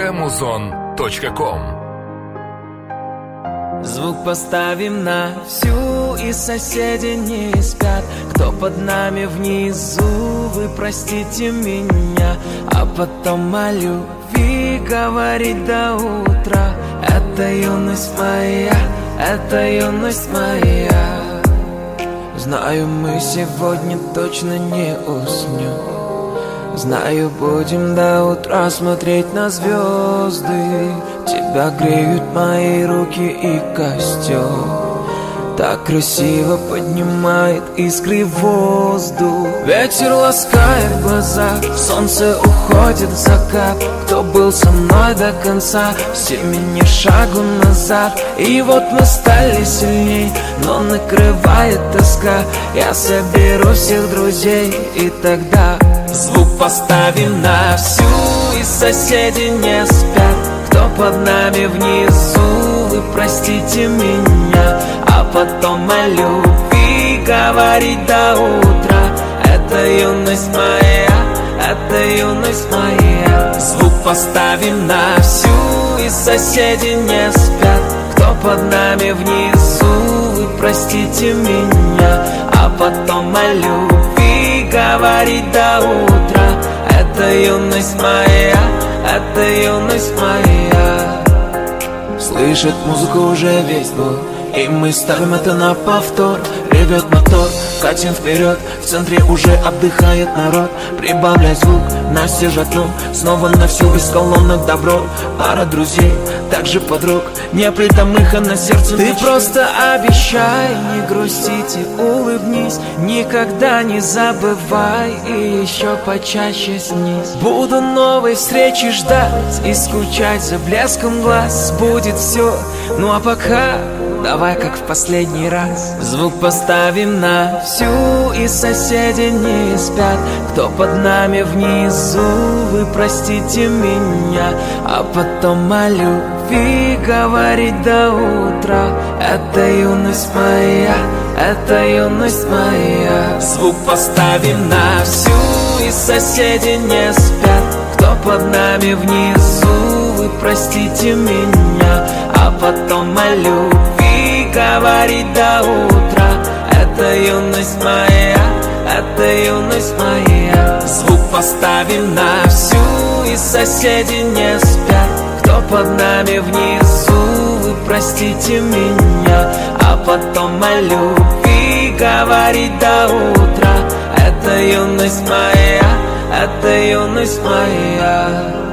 muzon.com. Звук поставим на всю, и соседи не спят. Кто под нами внизу, вы простите меня. А потом о любви говорить до утра. Это юность моя, это юность моя. Знаю, мы сегодня точно не уснем. Знаю, будем до утра смотреть на звезды. Тебя греют мои руки и костер. Так красиво поднимает искры в воздух. Ветер ласкает глаза, солнце уходит в закат. Кто был со мной до конца, семени шагу назад. И вот мы стали сильней, но накрывает тоска. Я соберу всех друзей, и тогда звук поставим на всю, и соседи не спят. Кто под нами внизу, вы простите меня. А потом о любви говорить до утра. Это юность моя, это юность моя. Звук поставим на всю, и соседи не спят. Кто под нами внизу, вы простите меня. А потом о любви говорить до утра. Это юность моя, это юность моя. Слышит музыку уже весь двор, и мы ставим это на повтор. Ревет мотор, катим вперед, в центре уже отдыхает народ. Прибавляй звук на все жатну, снова на всю, без колонок добро. Пара друзей, также подруг, не притомыха на сердце. Ты просто обещай, не грустить и улыбнись. Никогда не забывай и еще почаще снись. Буду новой встречи ждать и скучать за блеском глаз. Будет все, ну а пока давай как в последний раз. Звук поставим на всю, и соседи не спят. Кто под нами внизу, вы простите меня. А потом о любви говорить до утра. Это юность моя, это юность моя. Звук поставим на всю, и соседи не спят. Кто под нами внизу, вы простите меня. А потом о любви говорить до утра. Это юность моя, это юность моя. Звук поставим на всю, и соседи не спят. Кто под нами внизу, вы простите меня. А потом о любви говорить до утра. Это юность моя, это юность моя.